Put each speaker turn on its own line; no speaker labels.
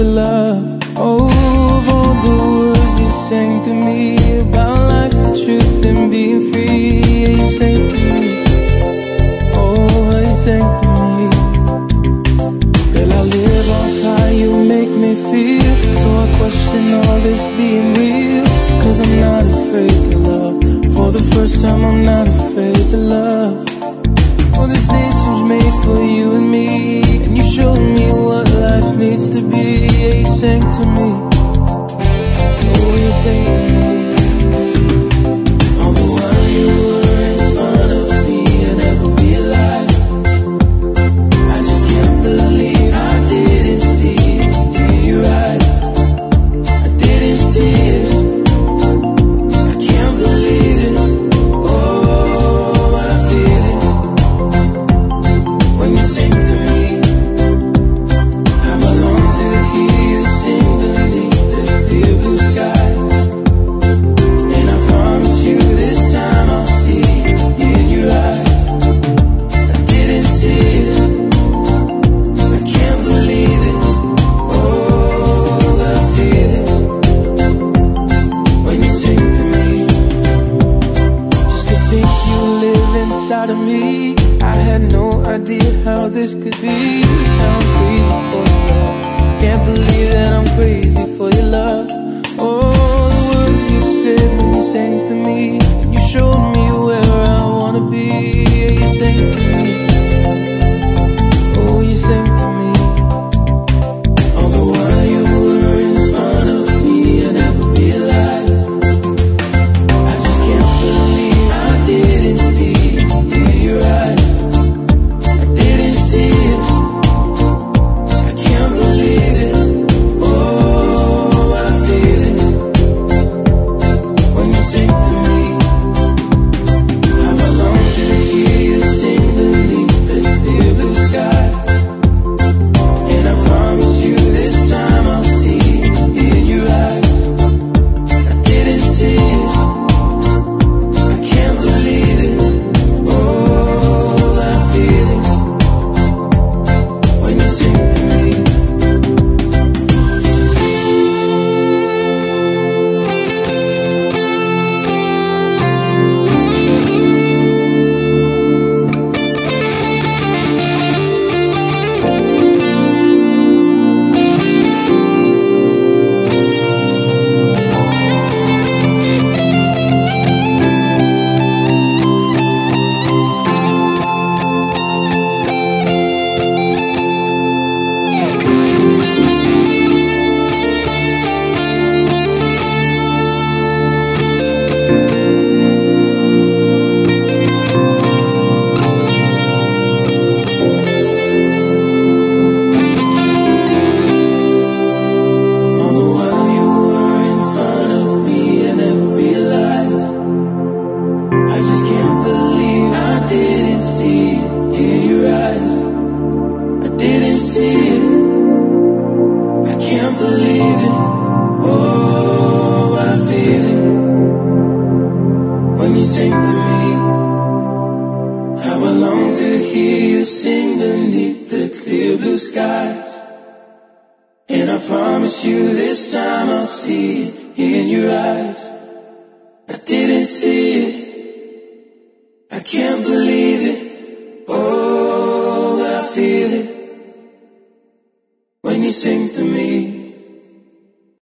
to love. Oh, of all the words you sang to me about life, the truth, and being free. Yeah, you sang to me. Oh, you sang to me. Girl, I live off how you make me feel, so I question all this being real. Cause I'm not afraid to love. For the first time I'm not afraid to love. Well, this nation's made for you and me, and you showed me what life needs to be. Yeah, you sang to me. Oh, you sang to me. All the while you were in front of me, I never realized. I just can't believe I didn't see it in your eyes. I didn't see it. I can't believe it. Oh, but I feel it when you sing to me. I belong to hear you sing beneath the clear blue sky. And I promise you this time I'll see it in your eyes. I didn't see it. I can't believe it. Oh, but I feel it when you sing to me. Just to think you live inside of me, I had no idea how this could be. Now I'm crazy for your love. Can't believe that I'm crazy for your love. Oh, the words you said when you sang to me, you showed me where I wanna be. Yeah, you sang to me. Oh, you sang to me. All the while you were in front of me, I never realized. I just can't believe I didn't see it in your eyes. I didn't see it. I can't believe it. Oh, but I feel it when you sing to me. I belong to hear you sing beneath the clear blue sky. And I promise you this time I'll see it in your eyes. I didn't see it. I can't believe it. Oh, but I feel it when you sing to me. All the while you were in front of me, I never realized. I just can't believe I didn't see it in your eyes. I didn't see it. I can't believe it. Oh, but I feel it when you sing to me. I belong to hear you sing beneath the clear blue skies. And I promise you this time I'll see it in your eyes. I didn't see it. I can't believe it.